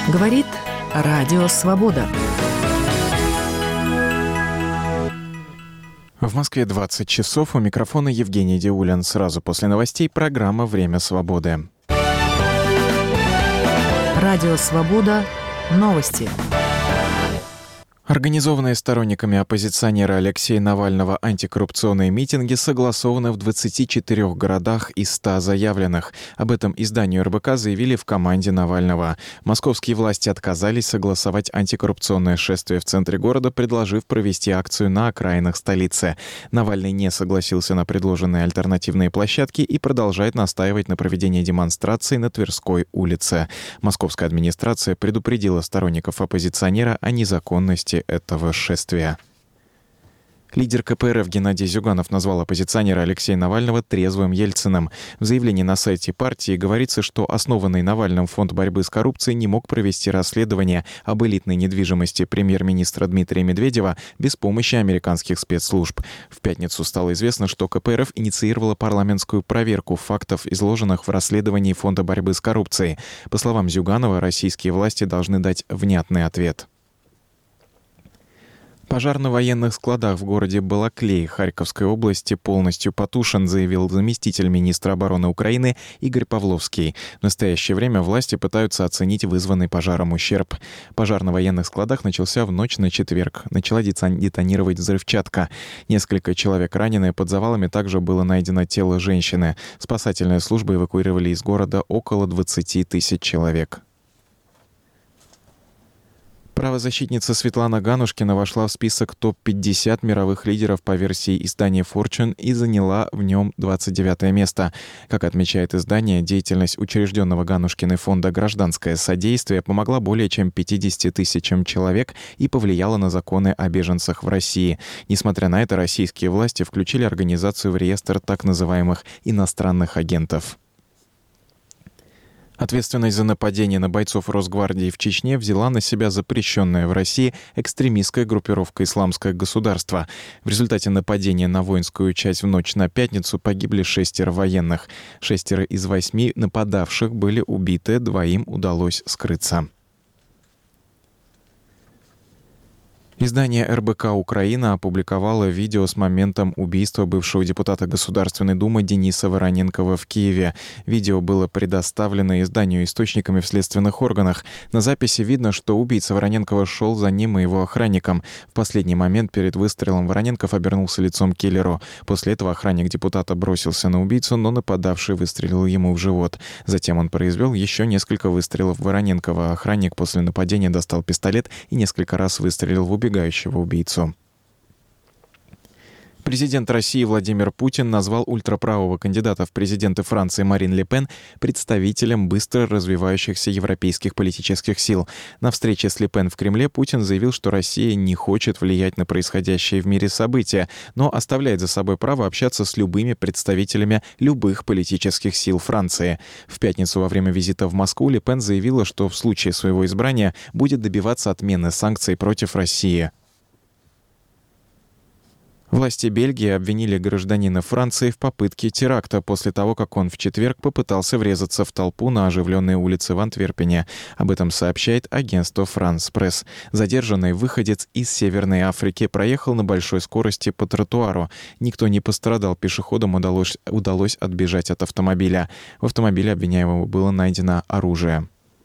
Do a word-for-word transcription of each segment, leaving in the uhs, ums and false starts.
Говорит Радио Свобода. В Москве двадцать часов. У микрофона Евгений Диулин. Сразу после новостей программа «Время свободы». Радио Свобода. Новости. Организованные сторонниками оппозиционера Алексея Навального антикоррупционные митинги согласованы в двадцати четырёх городах из ста заявленных. Об этом изданию эр бэ ка заявили в команде Навального. Московские власти отказались согласовать антикоррупционное шествие в центре города, предложив провести акцию на окраинах столицы. Навальный не согласился на предложенные альтернативные площадки и продолжает настаивать на проведении демонстрации на Тверской улице. Московская администрация предупредила сторонников оппозиционера о незаконности этого шествия. Лидер ка пэ эр эф Геннадий Зюганов назвал оппозиционера Алексея Навального трезвым Ельциным. В заявлении на сайте партии говорится, что основанный Навальным фонд борьбы с коррупцией не мог провести расследование об элитной недвижимости премьер-министра Дмитрия Медведева без помощи американских спецслужб. В пятницу стало известно, что ка пэ эр эф инициировала парламентскую проверку фактов, изложенных в расследовании фонда борьбы с коррупцией. По словам Зюганова, российские власти должны дать внятный ответ. Пожар на военных складах в городе Балаклей Харьковской области полностью потушен, заявил заместитель министра обороны Украины Игорь Павловский. В настоящее время власти пытаются оценить вызванный пожаром ущерб. Пожар на военных складах начался в ночь на четверг. Начала детонировать взрывчатка. Несколько человек ранены. Под завалами также было найдено тело женщины. Спасательные службы эвакуировали из города около двадцати тысяч человек. Правозащитница Светлана Ганушкина вошла в список топ пятьдесят мировых лидеров по версии издания Fortune и заняла в нем двадцать девятое место. Как отмечает издание, деятельность учрежденного Ганушкиной фонда «Гражданское содействие» помогла более чем пятидесяти тысячам человек и повлияла на законы о беженцах в России. Несмотря на это, российские власти включили организацию в реестр так называемых иностранных агентов. Ответственность за нападение на бойцов Росгвардии в Чечне взяла на себя запрещенная в России экстремистская группировка «Исламское государство». В результате нападения на воинскую часть в ночь на пятницу погибли шестеро военных. Шестеро из восьми нападавших были убиты, двоим удалось скрыться. Издание эр бэ ка «Украина» опубликовало видео с моментом убийства бывшего депутата Государственной Думы Дениса Вороненкова в Киеве. Видео было предоставлено изданию источниками в следственных органах. На записи видно, что убийца Вороненкова шел за ним и его охранником. В последний момент перед выстрелом Вороненков обернулся лицом к киллеру. После этого охранник депутата бросился на убийцу, но нападавший выстрелил ему в живот. Затем он произвел еще несколько выстрелов в Вороненкова. Охранник после нападения достал пистолет и несколько раз выстрелил в убийцу. убегающего убийцу. Президент России Владимир Путин назвал ультраправого кандидата в президенты Франции Марин Ле Пен представителем быстро развивающихся европейских политических сил. На встрече с Ле Пен в Кремле Путин заявил, что Россия не хочет влиять на происходящие в мире события, но оставляет за собой право общаться с любыми представителями любых политических сил Франции. В пятницу во время визита в Москву Ле Пен заявила, что в случае своего избрания будет добиваться отмены санкций против России. Власти Бельгии обвинили гражданина Франции в попытке теракта после того, как он в четверг попытался врезаться в толпу на оживленной улице в Антверпене. Об этом сообщает агентство «Франс Пресс». Задержанный выходец из Северной Африки проехал на большой скорости по тротуару. Никто не пострадал, пешеходам удалось, удалось отбежать от автомобиля. В автомобиле обвиняемого было найдено оружие.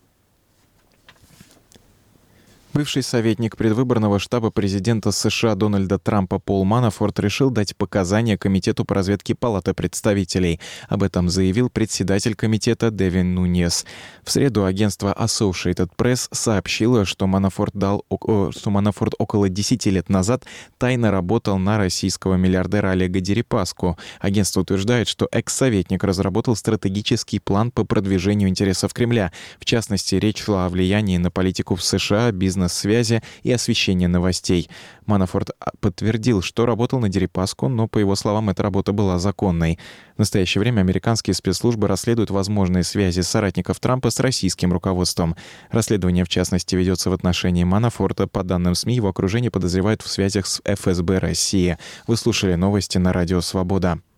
Бывший советник предвыборного штаба президента США Дональда Трампа Пол Манафорт решил дать показания Комитету по разведке Палаты представителей. Об этом заявил председатель комитета Девин Нуньес. В среду агентство Associated Press сообщило, что Манафорт, дал, что Манафорт около десяти лет назад тайно работал на российского миллиардера Олега Дерипаску. Агентство утверждает, что экс-советник разработал стратегический план по продвижению интересов Кремля. В частности, речь шла о влиянии на политику в США, бизнес связи и освещения новостей. Манафорт подтвердил, что работал на Дерипаску, но, по его словам, эта работа была законной. В настоящее время американские спецслужбы расследуют возможные связи соратников Трампа с российским руководством. Расследование, в частности, ведется в отношении Манафорта. По данным СМИ, его окружение подозревают в связях с эф эс бэ России. Вы слушали новости на Радио Свобода.